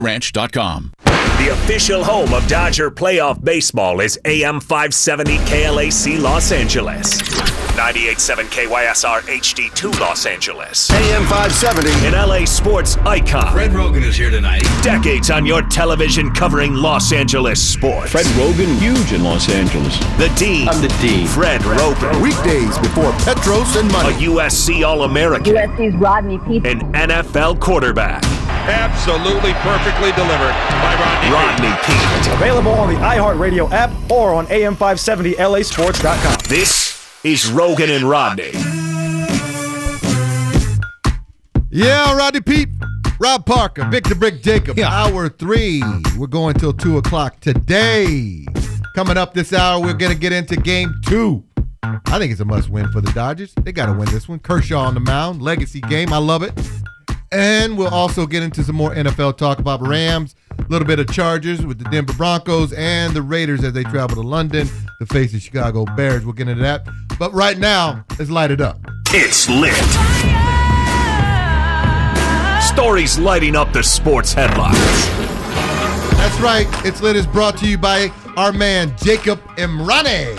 Ranch.com. The official home of Dodger playoff baseball is AM 570 KLAC Los Angeles. 98.7 KYSR HD2 Los Angeles. AM 570. An LA sports icon. Fred Rogan is here tonight. Decades on your television covering Los Angeles sports. Fred Rogan, huge in Los Angeles. The Dean. I'm the Dean. Fred Rogan. Weekdays before Petros and A money. USC All-American. USC's Rodney Peete. An NFL quarterback. Absolutely perfectly delivered by Rodney Peete. Available on the iHeartRadio app or on AM570LAsports.com. This is Rogan and Rodney. Yeah, Rodney Peete, Rob Parker, Victor Brick Jacob. Hour 3. We're going till 2 o'clock today. Coming up this hour, we're going to get into game 2. I think it's a must-win for the Dodgers. They got to win this one. Kershaw on the mound. Legacy game. I love it. And we'll also get into some more NFL talk about Rams, a little bit of Chargers with the Denver Broncos and the Raiders as they travel to London to face the Chicago Bears. We'll get into that. But right now, let's light it up. It's lit. Stories lighting up the sports headlines. That's right. It's Lit is brought to you by our man, Jacob Emrani.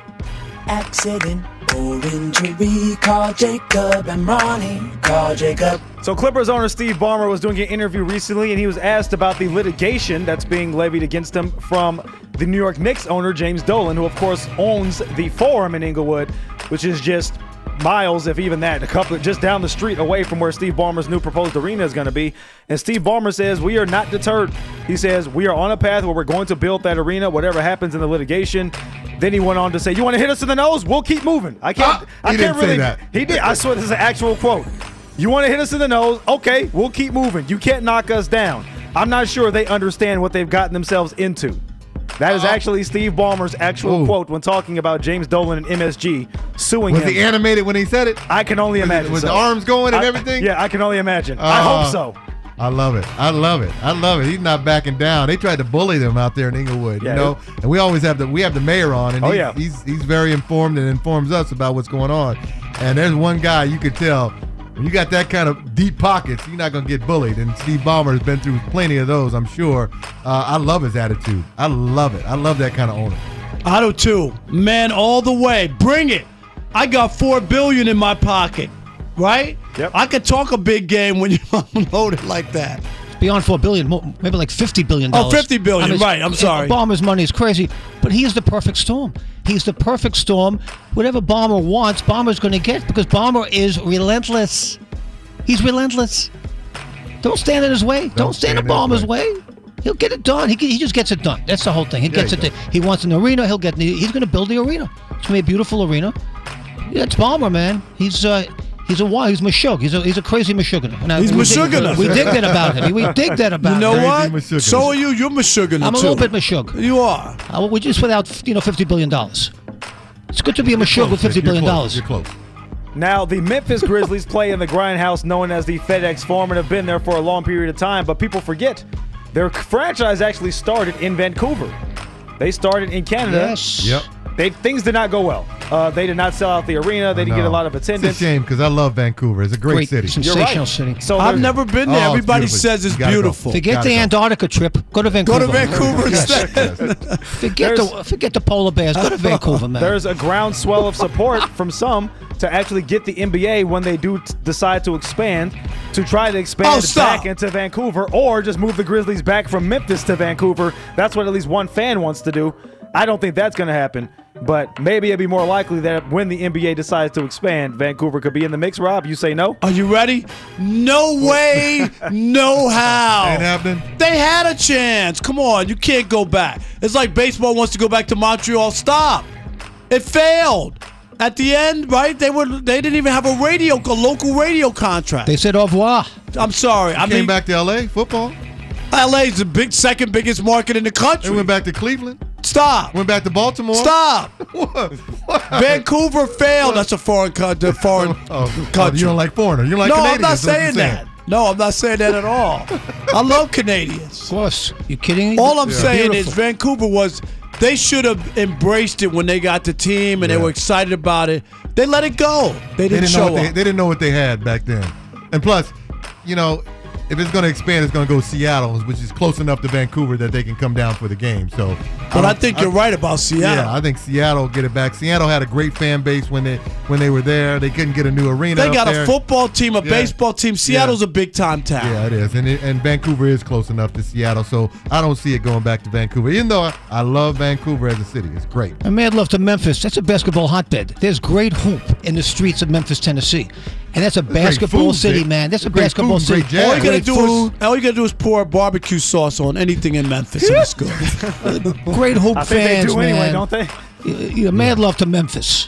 Accident or injury, call Jacob Emrani. Call Jacob. So Clippers owner Steve Ballmer was doing an interview recently, and he was asked about the litigation that's being levied against him from the New York Knicks owner, James Dolan, who, of course, owns the Forum in Inglewood, which is just miles, if even that, just down the street away from where Steve Ballmer's new proposed arena is going to be. And Steve Ballmer says, we are not deterred. He says, we are on a path where we're going to build that arena, whatever happens in the litigation. Then he went on to say, you want to hit us in the nose? We'll keep moving. I can't didn't really say that. He did. I swear this is an actual quote. You want to hit us in the nose? Okay, we'll keep moving. You can't knock us down. I'm not sure they understand what they've gotten themselves into. That is actually Steve Ballmer's actual quote when talking about James Dolan and MSG suing him. Was he animated when he said it? I can only imagine. Was so. the arms going and everything? Yeah, I can only imagine. I hope so. I love it. I love it. I love it. He's not backing down. They tried to bully them out there in Inglewood, you know. And we always have the mayor on, and he's very informed and informs us about what's going on. And there's one guy you could tell when you got that kind of deep pockets, you're not going to get bullied. And Steve Ballmer has been through plenty of those, I'm sure. I love his attitude. I love it. I love that kind of owner. I do too. Man, all the way. Bring it. I got $4 billion in my pocket, right? Yep. I could talk a big game when you unload it like that. Beyond $4 billion, maybe like $50 billion. Oh, $50 billion, right. I'm sorry. Ballmer's money is crazy, but he is the perfect storm. He's the perfect storm. Whatever Ballmer wants, Ballmer's going to get because Ballmer is relentless. He's relentless. Don't stand in his way. Don't stand in Ballmer's way. He'll get it done. He just gets it done. That's the whole thing. He gets it done. He wants an arena. He's going to build the arena. It's going to be a beautiful arena. Yeah, it's Ballmer, man. He's a Meshuggah. He's a crazy Meshuggah. He's Meshuggah. We dig that about him. We dig that about him. You know what? So are you. You're Meshuggah too. I'm a little bit Meshuggah. You are. We're just without $50 billion. It's good to be a Meshuggah with $50 billion. You're close. Now, the Memphis Grizzlies play in the grindhouse known as the FedEx Forum and have been there for a long period of time, but people forget their franchise actually started in Vancouver. They started in Canada. Yes. Yep. Things did not go well. They did not sell out the arena. They didn't get a lot of attendance. It's a shame because I love Vancouver. It's a great city. Sensational city. So I've never been there. Everybody says it's beautiful. Forget the Antarctica trip. Go to Vancouver. Go to Vancouver instead. Forget the polar bears. Go to Vancouver, man. There's a groundswell of support from some to actually get the NBA when they do decide to expand, to try to expand back into Vancouver or just move the Grizzlies back from Memphis to Vancouver. That's what at least one fan wants to do. I don't think that's going to happen, but maybe it'd be more likely that when the NBA decides to expand, Vancouver could be in the mix. Rob, you say no? Are you ready? No way, no how. Ain't happening. They had a chance. Come on, you can't go back. It's like baseball wants to go back to Montreal. Stop. It failed. At the end, right? They didn't even have a local radio contract. They said au revoir. I'm sorry. I came back to LA football. LA's the second biggest market in the country. They went back to Cleveland. Stop. Went back to Baltimore. Stop. What? Vancouver failed. That's a foreign country. You don't like foreigners. You don't like no, Canadians. I'm not saying that. No, I'm not saying that at all. I love Canadians. Of course. You kidding me? All I'm saying is Vancouver they should have embraced it when they got the team and they were excited about it. They let it go. They didn't show up. They didn't know what they had back then. And plus, if it's going to expand, it's going to go to Seattle, which is close enough to Vancouver that they can come down for the game. So, but I think you're right about Seattle. Yeah, I think Seattle will get it back. Seattle had a great fan base when they were there. They couldn't get a new arena. They got there. a football team, a baseball team. Seattle's a big time town. Yeah, it is, and Vancouver is close enough to Seattle, so I don't see it going back to Vancouver. Even though I love Vancouver as a city, it's great. And mad love to Memphis. That's a basketball hotbed. There's great hoop in the streets of Memphis, Tennessee, and that's a basketball city, man. That's a basketball city. All you gotta do is pour barbecue sauce on anything in Memphis, and it's good. Great hoop I think fans, they do man. anyway, don't they? Mad love to Memphis.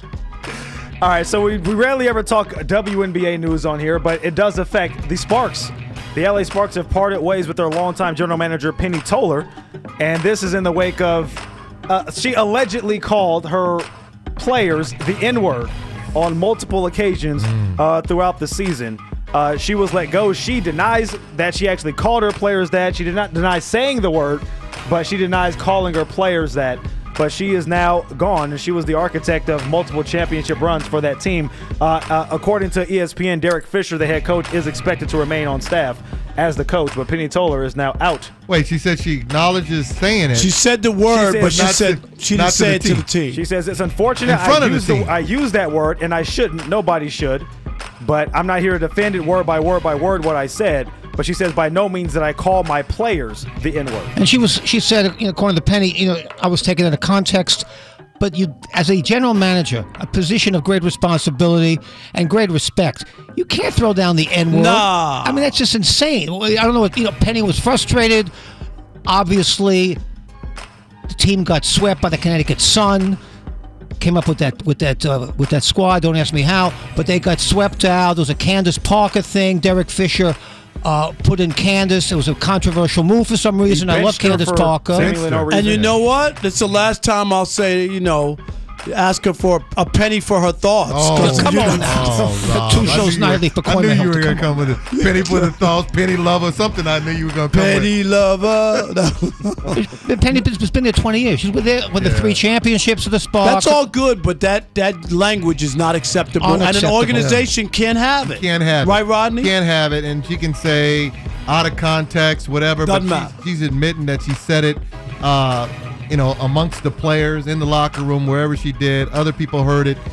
All right, so we rarely ever talk WNBA news on here, but it does affect the Sparks. The LA Sparks have parted ways with their longtime general manager, Penny Toller, and this is in the wake of she allegedly called her players the N-word on multiple occasions throughout the season. She was let go. She denies that she actually called her players that. She did not deny saying the word, but she denies calling her players that. But she is now gone, and she was the architect of multiple championship runs for that team. According to ESPN, Derek Fisher, the head coach, is expected to remain on staff as the coach, but Penny Toller is now out. Wait, she said she acknowledges saying it. She said the word, but she didn't say it to the team. She says it's unfortunate. In front of the team. I use that word, and I shouldn't. Nobody should. But I'm not here to defend it word by word by word what I said. But she says by no means did I call my players the N-word. And she said, according to Penny, I was taken out of context. But you, as a general manager, a position of great responsibility and great respect, you can't throw down the N-word. Nah. I mean, that's just insane. I don't know what, Penny was frustrated. Obviously, the team got swept by the Connecticut Sun. Came up with that squad. Don't ask me how, but they got swept out. There was a Candace Parker thing. Derek Fisher put in Candace. It was a controversial move for some reason. I love Candace Parker. And you know what? It's the last time I'll say, ask her for a penny for her thoughts. Oh, come on now. 2 shows nightly for Coin. I knew you were going to come with it. Penny for the thoughts, penny lover, something I knew you were going to come with. Penny lover. Penny's been there 20 years. She's with the 3 championships of the Sparks. That's all good, but that language is not acceptable. And an organization can't have it. Can't have it. Right, Rodney? Can't have it. And she can say out of context, whatever, Doesn't but matter. she's admitting that she said it amongst the players in the locker room, wherever she did. Other people heard it.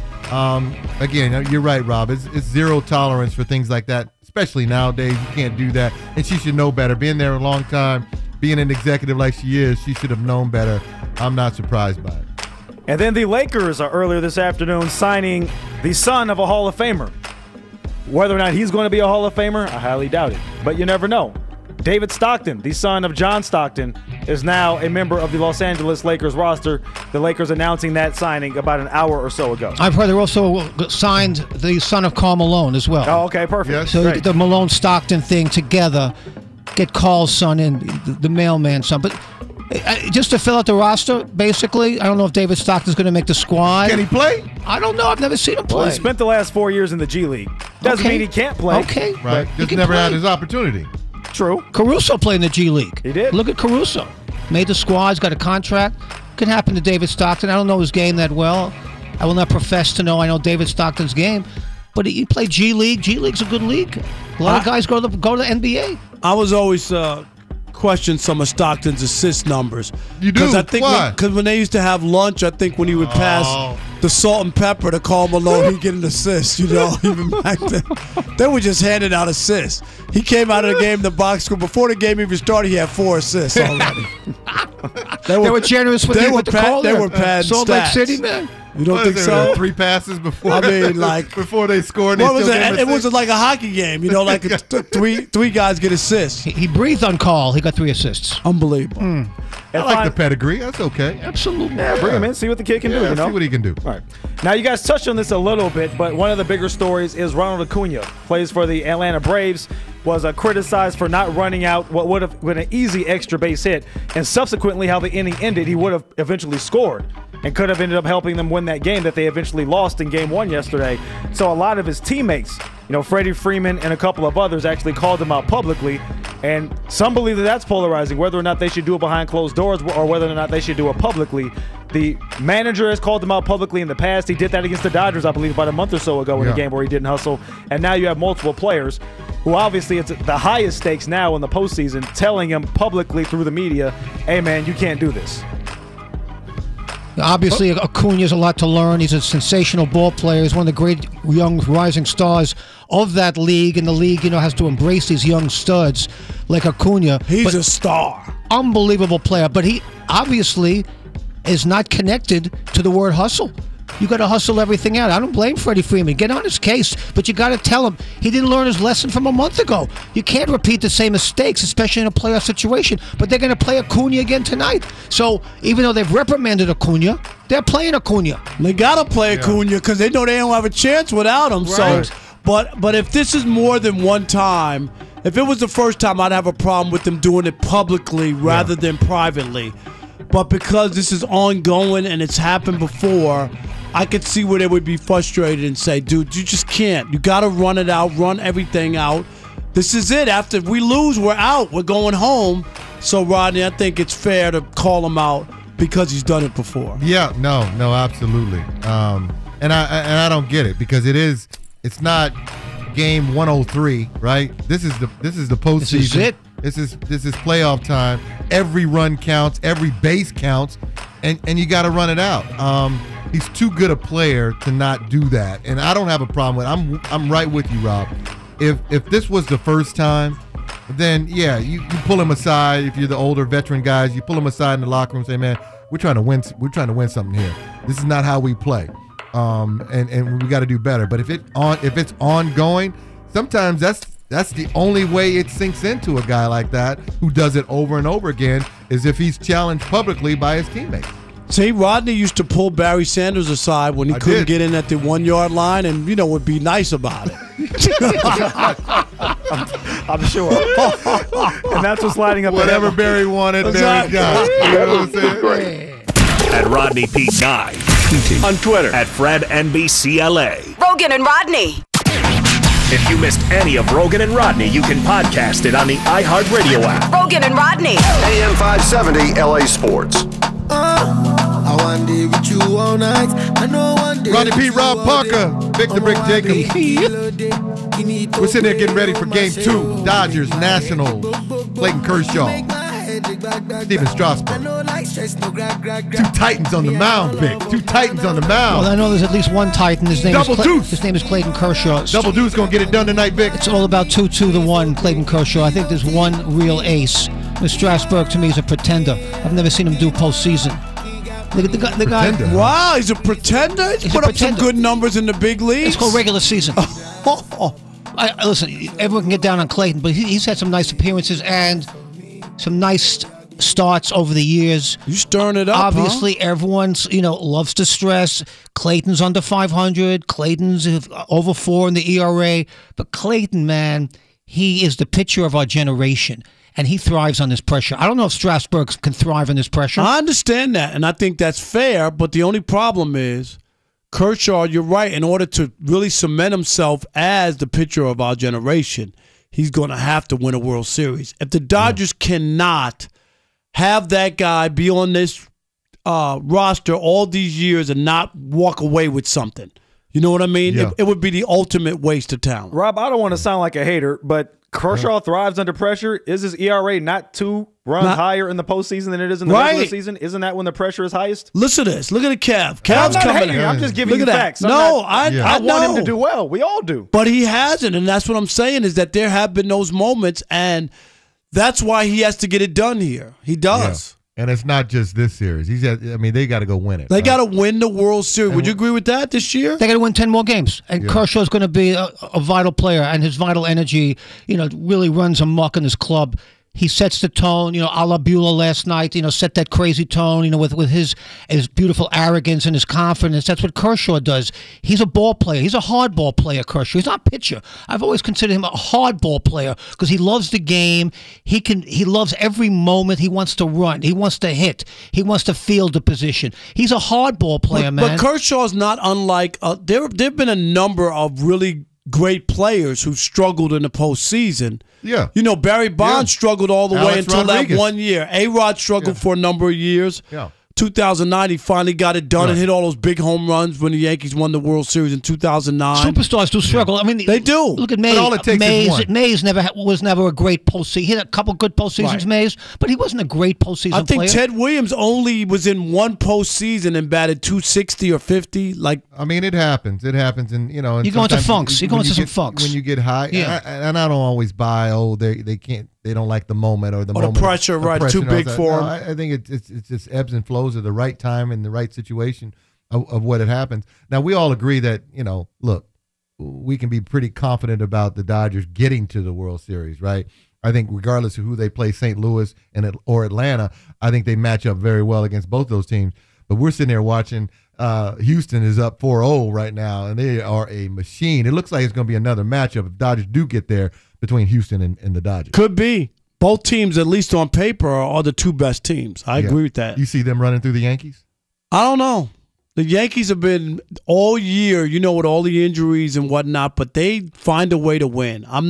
Again, you're right, Rob. It's zero tolerance for things like that, especially nowadays. You can't do that. And she should know better. Being there a long time, being an executive like she is, she should have known better. I'm not surprised by it. And then the Lakers are earlier this afternoon signing the son of a Hall of Famer. Whether or not he's going to be a Hall of Famer, I highly doubt it. But you never know. David Stockton, the son of John Stockton, is now a member of the Los Angeles Lakers roster. The Lakers announcing that signing about an hour or so ago. I've heard they also signed the son of Karl Malone as well. Oh, okay, perfect. Yes. So Great. the Malone-Stockton thing together, get Karl's son in, the mailman son. But just to fill out the roster, basically, I don't know if David Stockton's going to make the squad. Can he play? I don't know. I've never seen him play. Well, he spent the last 4 years in the G League. Doesn't mean he can't play. Okay. Right. He Just can never play. had his opportunity. True. Caruso played in the G League. He did. Look at Caruso. Made the squad. He's got a contract. Could happen to David Stockton. I don't know his game that well. I will not profess to know I know David Stockton's game. But he played G League. G League's a good league. A lot of guys go to the NBA. I was always question some of Stockton's assist numbers. You do? I think Why? Because when they used to have lunch, I think when he would pass the salt and pepper to Karl Malone, he'd get an assist, even back then. They were just handing out assists. He came out of the game, the box score. Before the game even started, he had 4 assists already. They were generous with the call. They were padding Salt Lake stats. City, man. You don't think There so? were 3 passes before. I mean, like before they scored. What was it? It wasn't like a hockey game, like three guys get assists. He breathed on Karl. He got 3 assists. Unbelievable. I like the pedigree. That's okay. Absolutely. Yeah, bring him in, see what the kid can do. See what he can do. All right. Now, you guys touched on this a little bit, but one of the bigger stories is Ronald Acuna, plays for the Atlanta Braves, was criticized for not running out what would have been an easy extra base hit, and subsequently how the inning ended, he would have eventually scored and could have ended up helping them win that game that they eventually lost in Game 1 yesterday. So a lot of his teammates, Freddie Freeman and a couple of others actually called him out publicly And some believe that that's polarizing, whether or not they should do it behind closed doors or whether or not they should do it publicly. The manager has called them out publicly in the past. He did that against the Dodgers, I believe, about a month or so ago in a game where he didn't hustle. And now you have multiple players who obviously it's the highest stakes now in the postseason telling him publicly through the media, hey, man, you can't do this. Obviously, Acuna has a lot to learn. He's a sensational ball player. He's one of the great young rising stars of that league, and the league, has to embrace these young studs like Acuna. He's a star. Unbelievable player, but he obviously is not connected to the word hustle. You got to hustle everything out. I don't blame Freddie Freeman. Get on his case, but you got to tell him he didn't learn his lesson from a month ago. You can't repeat the same mistakes, especially in a playoff situation. But they're going to play Acuna again tonight. So even though they've reprimanded Acuna, they're playing Acuna. They got to play Acuna because they know they don't have a chance without him. Right. So, but if this is more than one time, if it was the first time, I'd have a problem with them doing it publicly rather than privately. But because this is ongoing and it's happened before, I could see where they would be frustrated and say, dude, you just can't. You got to run it out, run everything out. This is it. After we lose, we're out. We're going home. So, Rodney, I think it's fair to call him out because he's done it before. Yeah, no, absolutely. And I don't get it because it's not game 103, right? This is the postseason. This is it. This is playoff time. Every run counts. Every base counts, and you got to run it out. He's too good a player to not do that, and I don't have a problem with it. I'm right with you, Rob. If this was the first time, then yeah, you pull him aside. If you're the older veteran guys, you pull him aside in the locker room and say, man, we're trying to win. We're trying to win something here. This is not how we play, and we got to do better. But if it's ongoing, sometimes that's the only way it sinks into a guy like that who does it over and over again is if he's challenged publicly by his teammates. See, Rodney used to pull Barry Sanders aside when he couldn't get in at the 1 yard line and, would be nice about it. I'm sure. And that's what's lining up. Whatever Barry wanted, Barry got. You know what I'm saying? At Rodney Pete 9. On Twitter. At FredNBCLA. Rogan and Rodney. If you missed any of Rogan and Rodney, you can podcast it on the iHeartRadio app. Rogan and Rodney. AM 570 LA Sports. I want to with you all night. I know one day. Rodney Pete, Rob Parker, Victor Brick Jacob. We're sitting there getting ready for Game 2. Dodgers, Nationals, Clayton Kershaw, Steven Strasburg. Two Titans on the mound, Vic. Two Titans on the mound. Well, I know there's at least one Titan. His name Double deuce. His name is Clayton Kershaw. Double Deuce going to get it done tonight, Vic. It's all about 2-2-1, Clayton Kershaw. I think there's one real ace. Strasburg, to me, is a pretender. I've never seen him do postseason. Look at the guy. Wow, he's a pretender? He's put up some good numbers in the big leagues. It's called regular season. Listen, everyone can get down on Clayton, but he's had some nice appearances and some nice starts over the years. You stirring it up, Obviously, everyone's, loves to stress Clayton's under 500. Clayton's over 4 in the ERA. But Clayton, man, he is the pitcher of our generation. And he thrives on this pressure. I don't know if Strasburg can thrive on this pressure. I understand that, and I think that's fair, but the only problem is Kershaw, you're right, in order to really cement himself as the pitcher of our generation, he's going to have to win a World Series. If the Dodgers cannot have that guy be on this roster all these years and not walk away with something, you know what I mean? Yeah. It would be the ultimate waste of talent. Rob, I don't want to sound like a hater, but Kershaw thrives under pressure. Is his ERA not 2 runs higher in the postseason than it is in the regular season? Isn't that when the pressure is highest? Listen to this. Look at the Cav. I'm Cav's not coming hating. in. I'm just giving Look you at that. facts. I want him know. to do well. We all do. But he hasn't, and that's what I'm saying is that there have been those moments, and that's why he has to get it done here. He does. Yeah. And it's not just this series. They got to go win it. They got to win the World Series. Would you agree with that this year? They got to win 10 more games. And Kershaw's going to be a vital player, and his vital energy, really runs amok in his club. He sets the tone, a la Buehler last night, set that crazy tone, with his beautiful arrogance and his confidence. That's what Kershaw does. He's a ball player. He's a hard ball player, Kershaw. He's not a pitcher. I've always considered him a hard ball player because he loves the game. He loves every moment. He wants to run. He wants to hit. He wants to field the position. He's a hard ball player, man. But Kershaw's not unlike, there have been a number of really great players who struggled in the postseason. Yeah. You know, Barry Bonds struggled all the way Alex until Rodriguez. that 1 year. A-Rod struggled for a number of years. Yeah. 2009, he finally got it done and hit all those big home runs when the Yankees won the World Series in 2009. Superstars do struggle. I mean, They do. Look at Mays. all it takes is one. Mays was never a great postseason. He had a couple good postseasons, Right. Mays, but he wasn't a great postseason I think player. Ted Williams only was in one postseason and batted 260 or 50. Like, I mean, it happens. It happens, and and You go into sometimes funks. You go when into some get- funks. when you get high. Yeah. and I don't always buy. Oh, they can't. They don't like the moment or the moment. pressure, right, too and all big that. for No, them. I think it's just ebbs and flows of the right time and the right situation of what it happens. Now we all agree that look, we can be pretty confident about the Dodgers getting to the World Series, right? I think regardless of who they play, St. Louis or Atlanta, I think they match up very well against both those teams. But we're sitting there watching. Houston is up 4-0 right now, and they are a machine. It looks like it's going to be another matchup if Dodgers do get there between Houston and the Dodgers. could be. Both teams, at least on paper, are the two best teams. I agree with that. You see them running through the Yankees? I don't know. The Yankees have been all year, with all the injuries and whatnot, but they find a way to win. I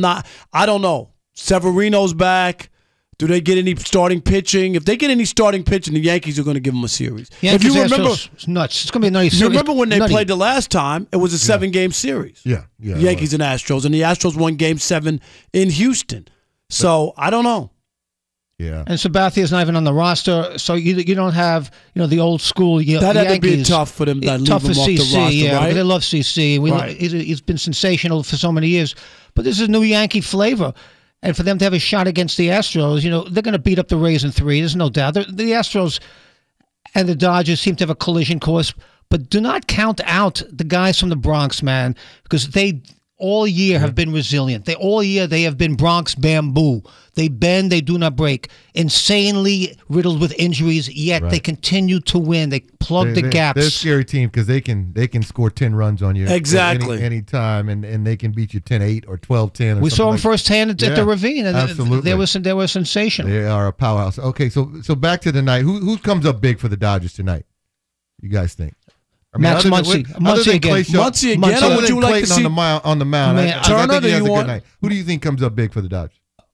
don't know. Severino's back. Do they get any starting pitching? If they get any starting pitching, the Yankees are going to give them a series. Yankees, if you remember, Astros, it's nuts. It's going to be a nutty you series. remember when they Nutty. played the last time? It was a 7-game series. Yeah. The Yankees and Astros, and the Astros won Game 7 in Houston. So I don't know. Yeah. And Sabathia's not even on the roster, so you don't have the old school. That had to be Yankees. tough for them to leave Tough him for off the CC, roster, yeah. right? They love CC. Right. He's been sensational for so many years, but this is new Yankee flavor. And for them to have a shot against the Astros, they're going to beat up the Rays in 3. There's no doubt. The Astros and the Dodgers seem to have a collision course, but do not count out the guys from the Bronx, man, because they all year have been resilient. They have been Bronx bamboo. They bend, they do not break. Insanely riddled with injuries, yet they continue to win. They plug the gaps. They're a scary team because they can score 10 runs on you Exactly. any time, and they can beat you 10-8 or 12-10. We saw them firsthand at the Ravine, and absolutely. they were sensational. They are a powerhouse. Okay, so back to tonight. Who comes up big for the Dodgers tonight? You guys think? Max Muncy. Muncy again. Muncy again. Other Would than you like to Clayton see on the mound? Man, I Turner, think he do has you a good want- night. Who do you think comes up big for the Dodgers?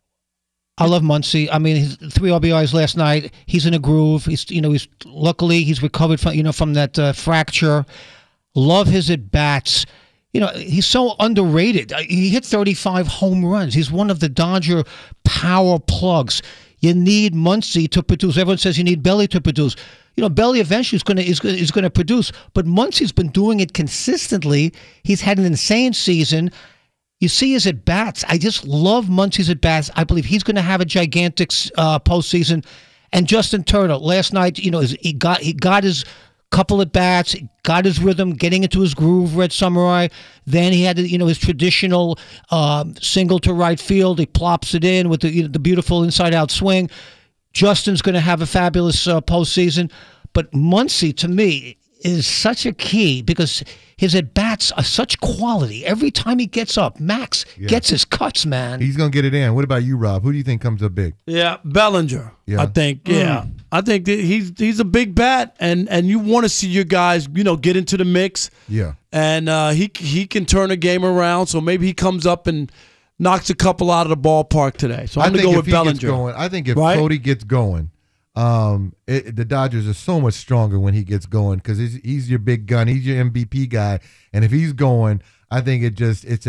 I love Muncy. I mean, his 3 RBIs last night. He's in a groove. He's luckily he's recovered from that fracture. Love his at bats. He's so underrated. He hit 35 home runs. He's one of the Dodger power plugs. You need Muncy to produce. Everyone says you need Belly to produce. Belly eventually is going to produce, but Muncy's been doing it consistently. He's had an insane season. You see his at bats. I just love Muncy's at bats. I believe he's going to have a gigantic postseason. And Justin Turner last night, he got his couple at bats, got his rhythm, getting into his groove. Red Samurai. Then he had his traditional single to right field. He plops it in with the beautiful inside out swing. Justin's going to have a fabulous postseason. But Muncy, to me, is such a key because his at-bats are such quality. Every time he gets up, Max gets his cuts, man. He's going to get it in. What about you, Rob? Who do you think comes up big? Yeah, Bellinger. Yeah. I think. Yeah, I think that he's a big bat, and you want to see your guys, get into the mix. Yeah, and he can turn a game around. So maybe he comes up and knocks a couple out of the ballpark today. So I'm going to go with Bellinger. I think if Cody gets going, the Dodgers are so much stronger when he gets going because he's your big gun. He's your MVP guy, and if he's going, I think it's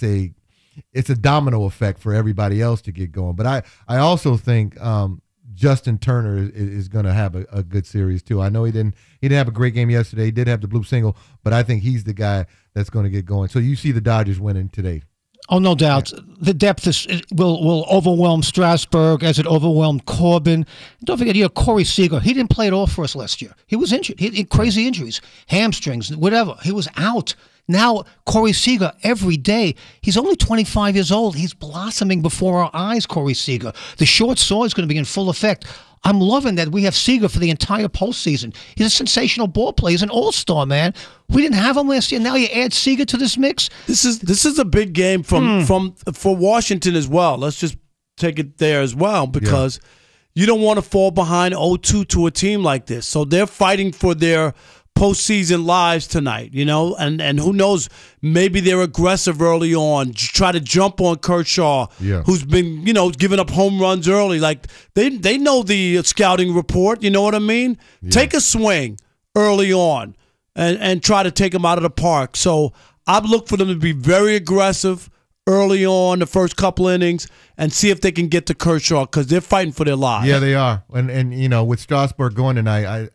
a domino effect for everybody else to get going. But I also think Justin Turner is going to have a good series too. I know he didn't have a great game yesterday. He did have the blue single, but I think he's the guy that's going to get going. So you see the Dodgers winning today. Oh, no doubt. The depth will overwhelm Strasburg as it overwhelmed Corbin. Don't forget, Corey Seager. He didn't play at all for us last year. He was injured. He had crazy injuries, hamstrings, whatever. He was out. Now, Corey Seager, every day, he's only 25 years old. He's blossoming before our eyes, Corey Seager. The short saw is going to be in full effect. I'm loving that we have Seager for the entire postseason. He's a sensational ball player. He's an all-star, man. We didn't have him last year. Now you add Seager to this mix. This is a big game for Washington as well. Let's just take it there as well because you don't want to fall behind 0-2 to a team like this. So they're fighting for their postseason lives tonight, and who knows, maybe they're aggressive early on, try to jump on Kershaw, who's been, giving up home runs early. Like they know the scouting report, you know what I mean? Yeah. Take a swing early on and try to take him out of the park. So I've looked for them to be very aggressive early on the first couple innings and see if they can get to Kershaw because they're fighting for their lives. Yeah, they are. And with Strasburg going tonight,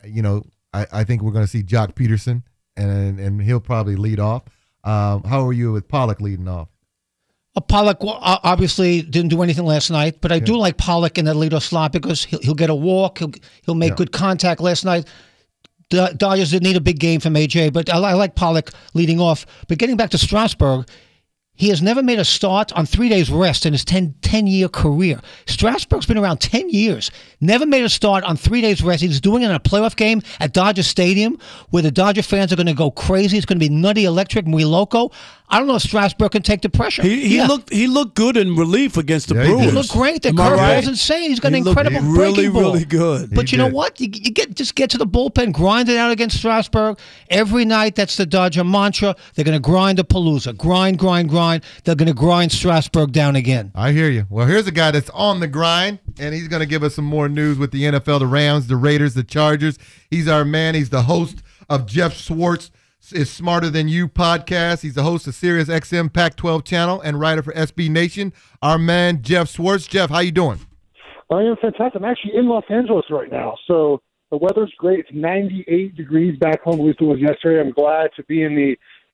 I think we're going to see Jock Peterson, and he'll probably lead off. How are you with Pollock leading off? Pollock obviously didn't do anything last night, but I do like Pollock in that leadoff slot because he'll get a walk. He'll make good contact last night. The Dodgers didn't need a big game from AJ, but I like Pollock leading off. But getting back to Strasburg, he has never made a start on 3 days rest in his 10-year career. Strasburg's been around 10 years. Never made a start on 3 days rest. He's doing it in a playoff game at Dodger Stadium where the Dodger fans are going to go crazy. It's going to be nutty, electric, muy loco. I don't know if Strasburg can take the pressure. He looked good in relief against the Brewers. He looked great. The curveball's insane. He's got an incredible breaking ball. Really good. But you know what? You just get to the bullpen, grind it out against Strasburg. Every night, that's the Dodger mantra. They're going to grind a Palooza. Grind, grind, grind. They're going to grind Strasburg down again. I hear you. Well, here's a guy that's on the grind, and he's going to give us some more news with the NFL, the Rams, the Raiders, the Chargers. He's our man. He's the host of Jeff Schwartz is Smarter Than You podcast. He's the host of Sirius XM Pac-12 channel and writer for SB Nation. Our man, Jeff Schwartz. Jeff, how you doing? I am fantastic. I'm actually in Los Angeles right now, so the weather's great. It's 98 degrees back home, at least it was yesterday. I'm glad to be in the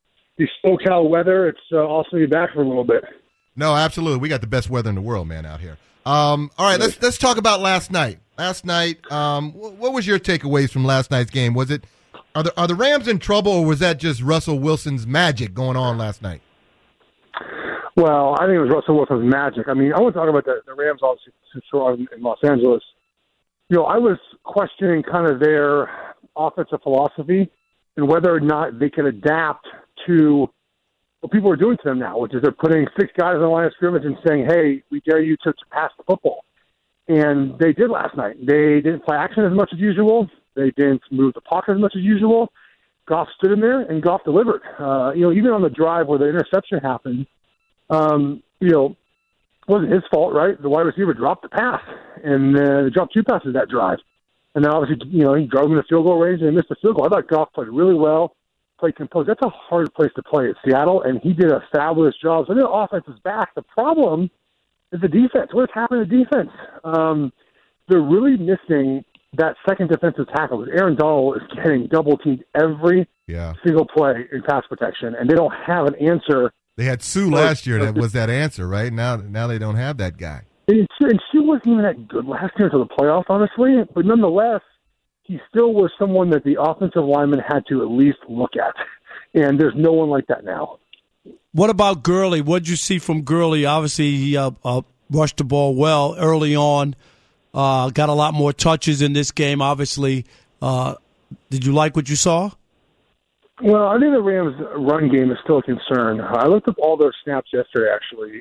SoCal weather. It's awesome to be back for a little bit. No, absolutely. We got the best weather in the world, man, out here. All right, let's talk about last night. Last night, what was your takeaways from last night's game? Was it are the Rams in trouble, or was that just Russell Wilson's magic going on last night? Well, I think it was Russell Wilson's magic. I mean, I want to talk about the Rams, obviously, in Los Angeles. I was questioning kind of their offensive philosophy and whether or not they can adapt to what people are doing to them now, which is they're putting 6 guys on the line of scrimmage and saying, hey, we dare you to pass the football. And they did last night. They didn't play action as much as usual. They didn't move the pocket as much as usual. Goff stood in there, and Goff delivered. Even on the drive where the interception happened, it wasn't his fault, right? The wide receiver dropped the pass, and they dropped 2 passes that drive. And then obviously, he drove him to field goal range and missed the field goal. I thought Goff played really well, played composed. That's a hard place to play at Seattle, and he did a fabulous job. So the offense is back. The problem is the defense. What's happening to defense? They're really missing that second defensive tackle. Aaron Donald is getting double-teamed every single play in pass protection, and they don't have an answer. They had Sue last year. That was that answer, right? Now they don't have that guy. And Sue wasn't even that good last year until the playoffs, honestly. But nonetheless, he still was someone that the offensive lineman had to at least look at. And there's no one like that now. What about Gurley? What did you see from Gurley? Obviously, he rushed the ball well early on. Got a lot more touches in this game, obviously. Did you like what you saw? Well, I think the Rams' run game is still a concern. I looked up all their snaps yesterday, actually.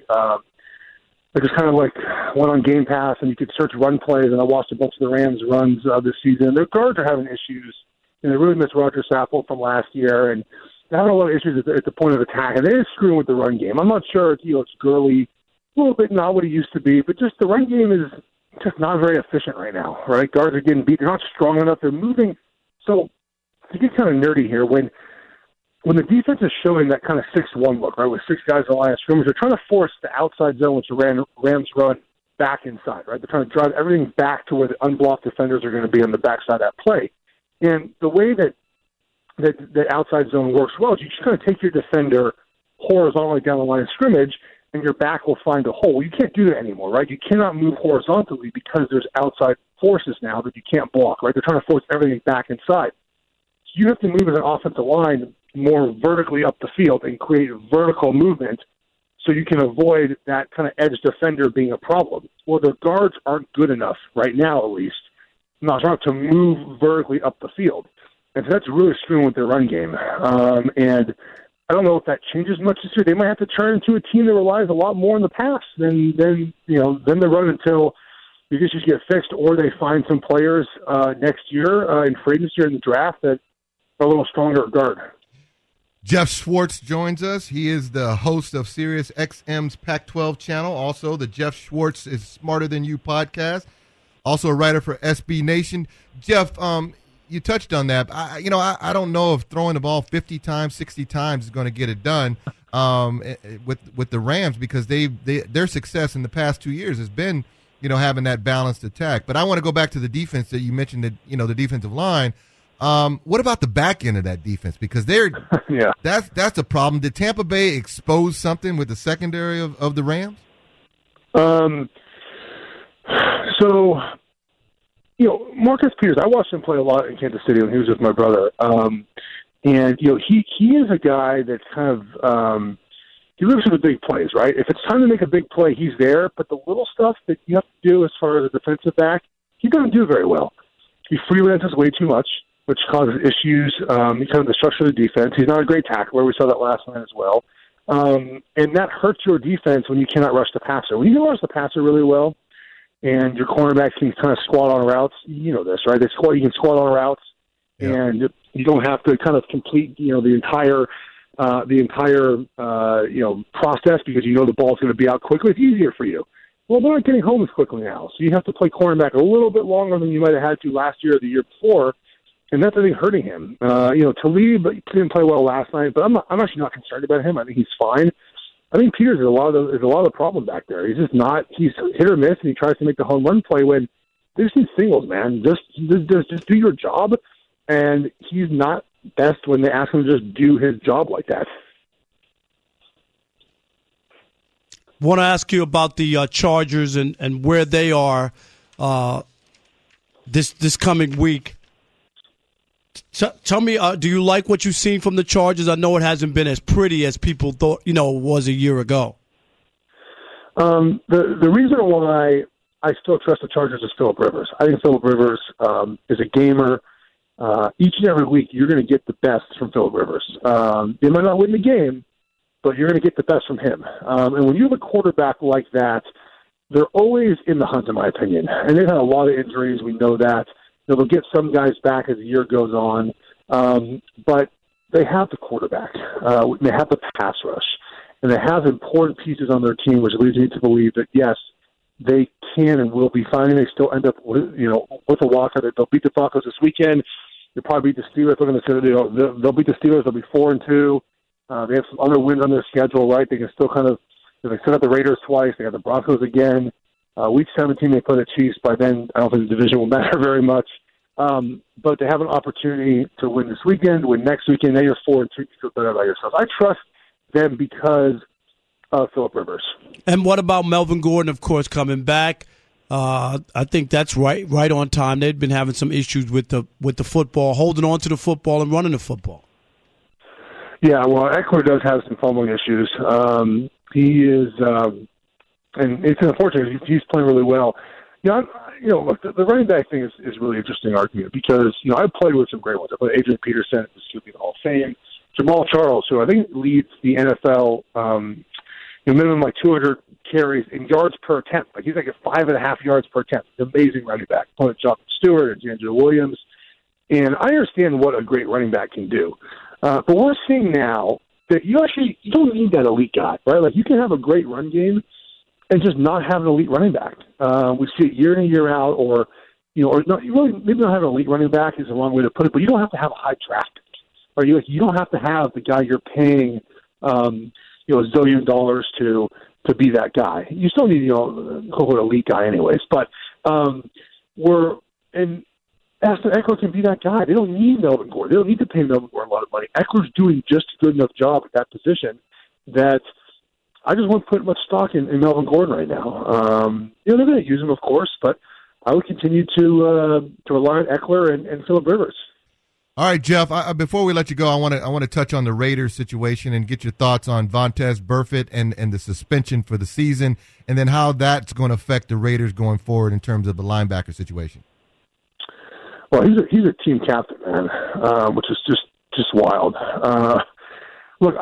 I just kind of went on Game Pass, and you could search run plays, and I watched a bunch of the Rams' runs this season. Their guards are having issues, and they really missed Roger Saffold from last year, and they're having a lot of issues at the point of attack, and they're screwing with the run game. I'm not sure it's Gurley, a little bit not what he used to be, but just the run game is just not very efficient right now, right? Guards are getting beat. They're not strong enough. They're moving. So to get kind of nerdy here, when the defense is showing that kind of 6-1 look, right, with 6 guys in the line of scrimmage, they're trying to force the outside zone, which the Rams run, back inside, right? They're trying to drive everything back to where the unblocked defenders are going to be on the backside of that play. And the way that the outside zone works well is you just kind of take your defender horizontally down the line of scrimmage, and your back will find a hole. You can't do that anymore, right? You cannot move horizontally because there's outside forces now that you can't block, right? They're trying to force everything back inside. So you have to move as an offensive line more vertically up the field and create vertical movement so you can avoid that kind of edge defender being a problem. Well, the guards aren't good enough, right now at least, not to move vertically up the field. And so that's really screwing with their run game. And I don't know if that changes much this year. They might have to turn into a team that relies a lot more on the pass than they run until these issues get fixed, or they find some players next year in free agency or in the draft that a little stronger guard. Jeff Schwartz joins us. He is the host of Sirius XM's Pac-12 channel. Also, the Jeff Schwartz is Smarter Than You podcast. Also a writer for SB Nation. Jeff, you touched on that. I don't know if throwing the ball 50 times, 60 times is going to get it done with the Rams, because their success in the past 2 years has been, having that balanced attack. But I want to go back to the defense that you mentioned, that the defensive line. What about the back end of that defense? Because that's a problem. Did Tampa Bay expose something with the secondary of the Rams? So, Marcus Peters, I watched him play a lot in Kansas City when he was with my brother. And he is a guy that's kind of he lives for the big plays, right? If it's time to make a big play, he's there. But the little stuff that you have to do as far as a defensive back, he doesn't do very well. He freelances way too much, which causes issues in kind of the structure of the defense. He's not a great tackler. We saw that last night as well. And that hurts your defense when you cannot rush the passer. When you can rush the passer really well, and your cornerbacks can kind of squat on routes, you know this, right? You can squat on routes, and you don't have to kind of complete, the entire process, because the ball's going to be out quickly. It's easier for you. Well, they're not getting home as quickly now, so you have to play cornerback a little bit longer than you might have had to last year or the year before, and that's, I think, hurting him. Talib didn't play well last night, but I'm actually not concerned about him. I think he's fine. I think Peters is a lot of the problem back there. He's just not. He's hit or miss, and he tries to make the home run play when they just need singles, man. Just do your job, and he's not best when they ask him to just do his job like that. Want to ask you about the Chargers and where they are this coming week. Tell me, do you like what you've seen from the Chargers? I know it hasn't been as pretty as people thought, it was a year ago. The reason why I still trust the Chargers is Phillip Rivers. I think Phillip Rivers is a gamer. Each and every week, you're going to get the best from Phillip Rivers. They might not win the game, but you're going to get the best from him. And when you have a quarterback like that, they're always in the hunt, in my opinion. And they've had a lot of injuries. We know that. They'll get some guys back as the year goes on. But they have the quarterback. They have the pass rush. And they have important pieces on their team, which leads me to believe that, yes, they can and will be fine. They still end up with a walkout. They'll beat the Broncos this weekend. They'll probably beat the Steelers. They'll beat the Steelers. They'll be 4-2. They have some other wins on their schedule, right? They can still they set up the Raiders twice. They got the Broncos again. Week 17, they play the Chiefs. By then, I don't think the division will matter very much. But they have an opportunity to win this weekend, win next weekend. Now you're 4-3. You feel better about yourself. I trust them because of Phillip Rivers. And what about Melvin Gordon, of course, coming back? I think that's right on time. They've been having some issues with the football, holding on to the football and running the football. Yeah, well, Eckler does have some fumbling issues. He is, and it's unfortunate. He's playing really well. Look, the running back thing is a really interesting argument because, I played with some great ones. I played Adrian Peterson, who's going to be in the Hall of Fame. Jamal Charles, who I think leads the NFL, minimum 200 carries in yards per attempt. He's at 5.5 yards per attempt. Amazing running back. Opponent Jonathan Stewart and D'Angelo Williams. And I understand what a great running back can do. But we're seeing now that you don't need that elite guy, right? You can have a great run game and just not have an elite running back. We see it year in and year out, or not, maybe not have an elite running back is the wrong way to put it, but you don't have to have a high draft pick. Or you don't have to have the guy you're paying, $1 zillion to be that guy. You still need, an elite guy anyways. But Austin Eckler can be that guy. They don't need Melvin Gordon. They don't need to pay Melvin Gordon a lot of money. Eckler's doing just a good enough job at that position that I just won't put much stock in Melvin Gordon right now. They're going to use him, of course, but I would continue to rely on Eckler and Phillip Rivers. All right, Jeff, before we let you go, I want to touch on the Raiders situation and get your thoughts on Vontaze Burfict and the suspension for the season, and then how that's going to affect the Raiders going forward in terms of the linebacker situation. Well, he's a team captain, man, which is just wild. Look,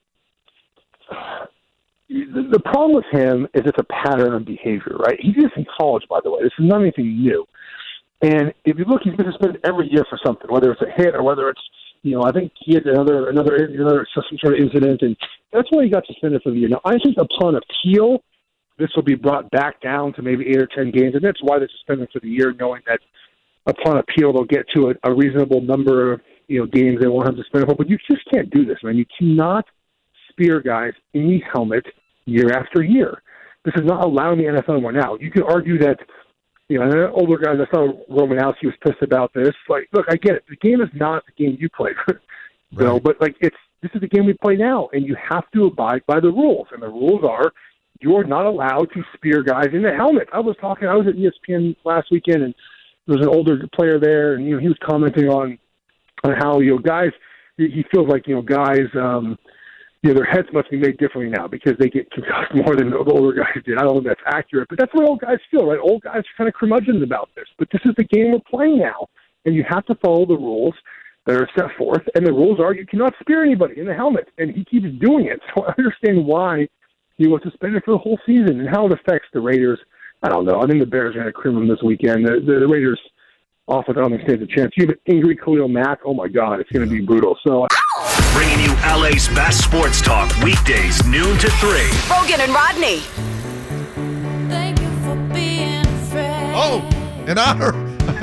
the problem with him is it's a pattern of behavior, right? He did this in college, by the way. This is not anything new. And if you look, he's been suspended every year for something, whether it's a hit or whether it's I think he had another some sort of incident, and that's why he got suspended for the year. Now, I think upon appeal, this will be brought back down to maybe 8 or 10 games, and that's why they're suspended for the year, knowing that upon appeal they'll get to a reasonable number of games they won't have suspended for. But you just can't do this, man. You cannot spear guys in the helmet year after year. This is not allowed in the NFL anymore. Now, you can argue that, older guys, I saw Romanowski was pissed about this. Like, look, I get it. The game is not the game you played. Right. But this is the game we play now, and you have to abide by the rules. And the rules are you are not allowed to spear guys in the helmet. I was at ESPN last weekend, and there was an older player there, and he was commenting on how guys. He feels like guys. Their heads must be made differently now because they get concussed more than the older guys did. I don't know if that's accurate, but that's what old guys feel, right? Old guys are kind of curmudgeons about this. But this is the game we're playing now, and you have to follow the rules that are set forth. And the rules are you cannot spear anybody in the helmet, and he keeps doing it. So I understand why he was suspended for the whole season and how it affects the Raiders. I don't know. I think the Bears are going to crim them this weekend. The Raiders offense, I don't think stands a chance. You have an angry Khalil Mack. Oh, my God, it's going to be brutal. So, bringing you LA's best sports talk weekdays noon to 3. Rogan and Rodney. Thank you for being a friend. Oh, and honor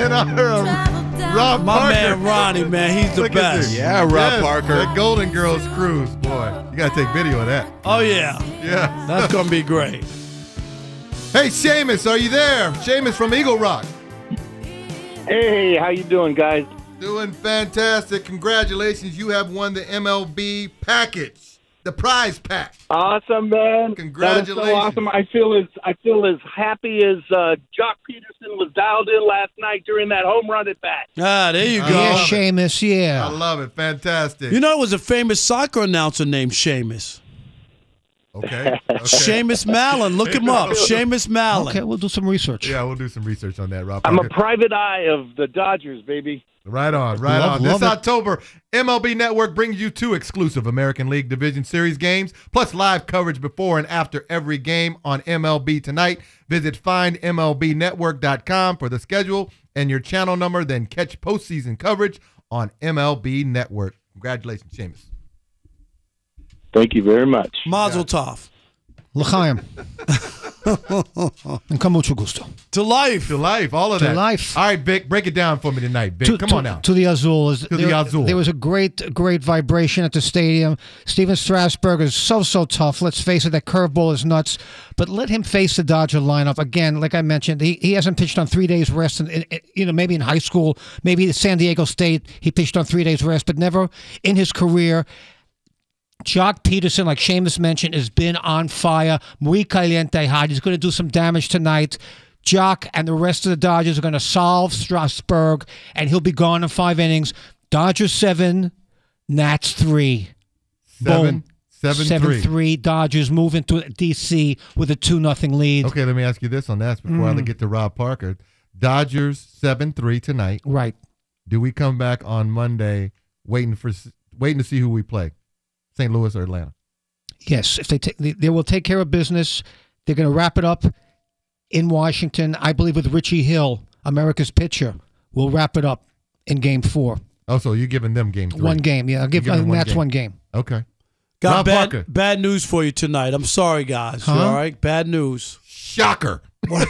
Rob My Parker. man Ronnie, man, he's the Look at best. this. Yeah, Rob Yes, Parker. The Golden Girls cruise, boy. You got to take video of that. Oh, yeah. Yeah. That's going to be great. Hey, Seamus, are you there? Seamus from Eagle Rock. Hey, how you doing, guys? Doing fantastic. Congratulations. You have won the MLB package, the prize pack. Awesome, man. Congratulations. That is so awesome. I feel as happy as Jock Peterson was dialed in last night during that home run at bat. Ah, there you go. Yeah, Seamus, yeah. I love it. Fantastic. You know, it was a famous soccer announcer named Seamus. Okay. Seamus Mallon. Look him up. Seamus Mallon. Okay, we'll do some research. Yeah, we'll do some research on that, Rob I'm Parker. a private eye of the Dodgers, baby. Right on, right on. Love This it. October, MLB Network brings you 2 exclusive American League Division Series games, plus live coverage before and after every game on MLB Tonight. Visit findmlbnetwork.com for the schedule and your channel number, then catch postseason coverage on MLB Network. Congratulations, Seamus. Thank you very much. Mazel tov. L'chaim. And con mucho gusto. To life. To life, all of To that. life. All right, Vic, break it down for me tonight, Vic. Come on now. To the Azul. the Azul. There was a great vibration at the stadium. Steven Strasburg is so tough. Let's face it, that curveball is nuts. But let him face the Dodger lineup. Again, like I mentioned, he hasn't pitched on 3 days rest. Maybe in high school, maybe at San Diego State, he pitched on 3 days rest, but never in his career. Jock Peterson, like Seamus mentioned, has been on fire. Muy caliente hot. He's going to do some damage tonight. Jock and the rest of the Dodgers are going to solve Strasburg, and he'll be gone in 5 innings. Dodgers 7, Nats 3. Boom. 7-3. Dodgers move into D.C. with a 2-0 lead. Okay, let me ask you this on that before I get to Rob Parker. Dodgers 7-3 tonight. Right. Do we come back on Monday waiting to see who we play? St. Louis or Atlanta? Yes, if they will take care of business. They're going to wrap it up in Washington. I believe with Richie Hill, America's pitcher, we'll wrap it up in Game 4. Oh, so you're giving them Game 3? One game, yeah. I'll give Nats one game. Okay. Got Rob Parker. bad news for you tonight. I'm sorry, guys. Huh? All right? Bad news. Shocker.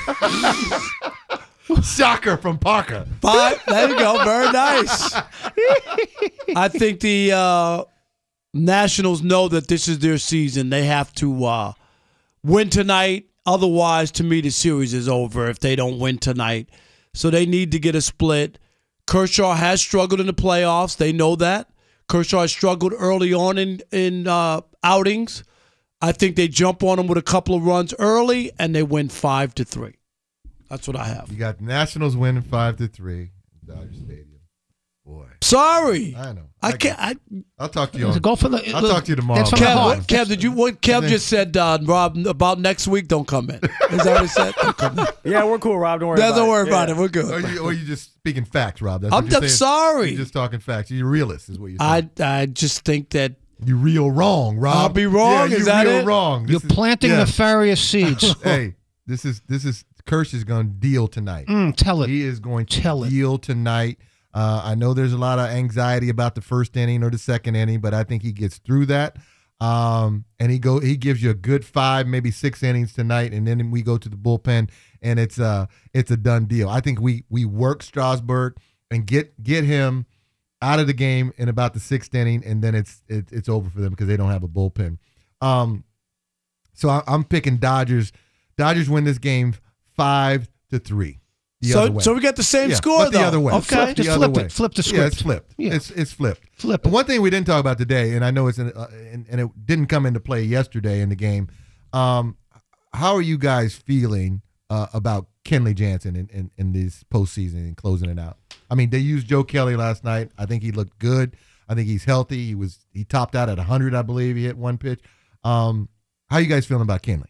Shocker from Parker. There you go. Very nice. I think the Nationals know that this is their season. They have to win tonight. Otherwise, to me, the series is over if they don't win tonight. So they need to get a split. Kershaw has struggled in the playoffs. They know that. Kershaw has struggled early on in outings. I think they jump on him with a couple of runs early, and they win 5-3. That's what I have. You got Nationals winning 5-3. Dodger Stadium. Boy. Sorry. I know. I can't. I'll talk to you. I'll talk to you tomorrow. Kev, Kev just said, Rob, about next week, don't come in. Is that what he said? Don't come in. Yeah, we're cool, Rob. Don't worry about it. Don't worry about it. We're good. Or you just speaking facts, Rob. That's I'm what you're saying. sorry. You're just talking facts. You're a realist, is what you're saying. I just think that you're real wrong, Rob. I'll be wrong. Yeah, is that real it? wrong. You're planting nefarious seeds. Hey, this is Kirsch is going to deal tonight. Tell it. He is going to deal tonight. I know there's a lot of anxiety about the first inning or the second inning, but I think he gets through that. And he gives you a good 5, maybe 6 innings tonight, and then we go to the bullpen, and it's a done deal. I think we work Strasburg and get him out of the game in about the 6th inning, and then it's over for them because they don't have a bullpen. So I'm picking Dodgers. Dodgers win this game 5-3. So we got the same score, but the other way. Okay, just flip it. Flip the script. Yeah, it's flipped. Yeah. It's flipped. Flip And one thing we didn't talk about today, and I know it's and it didn't come into play yesterday in the game. How are you guys feeling about Kenley Jansen in this postseason and closing it out? I mean, they used Joe Kelly last night. I think he looked good. I think he's healthy. He topped out at 100, I believe. He hit one pitch. How are you guys feeling about Kenley?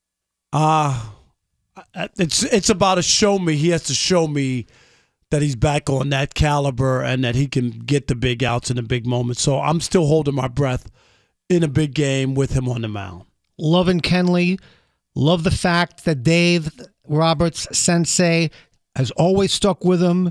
It's about a show me. He has to show me that he's back on that caliber and that he can get the big outs in the big moments. So I'm still holding my breath in a big game with him on the mound. Loving Kenley. Love the fact that Dave Roberts, sensei, has always stuck with him.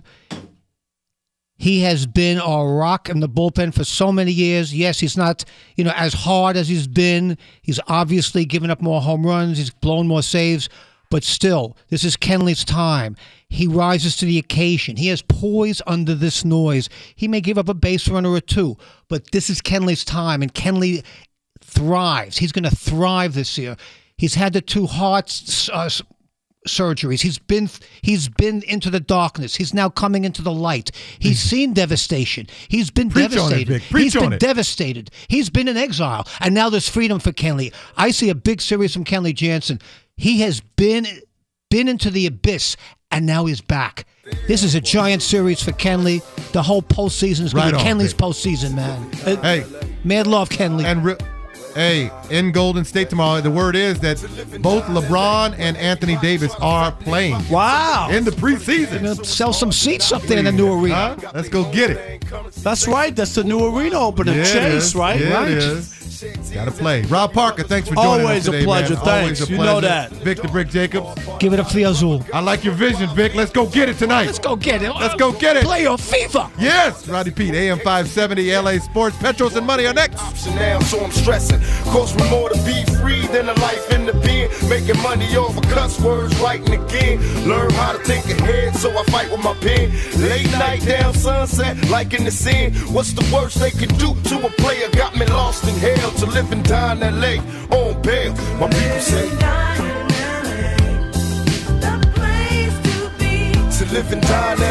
He has been a rock in the bullpen for so many years. Yes, he's not, as hard as he's been. He's obviously given up more home runs. He's blown more saves. But still, this is Kenley's time. He rises to the occasion. He has poise under this noise. He may give up a base runner or two, but this is Kenley's time, and Kenley thrives. He's going to thrive this year. He's had the 2 heart surgeries. He's been into the darkness. He's now coming into the light. He's seen devastation. He's been devastated. He's been devastated. He's been in exile, and now there's freedom for Kenley. I see a big series from Kenley Jansen. He has been into the abyss, and now he's back. This is a giant series for Kenley. The whole postseason is going to be Kenley's postseason, man. Hey, mad love, Kenley. And in Golden State tomorrow, the word is that both LeBron and Anthony Davis are playing. Wow. In the preseason. Going to sell some seats up there in the new arena. Let's go get it. That's right. That's the new arena opening. Chase, right? Yeah, right. It is. Got to play. Rob Parker, thanks for joining us today, Always a pleasure. man. Thanks. Always a You pleasure. know that. Vic the Brick Jacobs. Give it up for Azul. I like your vision, Vic. Let's go get it tonight. Let's go get it. Let's go get it. Play your FIFA. Yes. Roddy Pete, AM 570, LA Sports. Petros and Money are next. Now, so I'm stressing. Cost me more to be free than a life in the pen. Making money over cuss words, writing again. Learn how to take a head, so I fight with my pen. Late night down sunset, like in the sin. What's the worst they could do to a player? Got me lost in hell to live and die in LA on bail. My people say to live and die in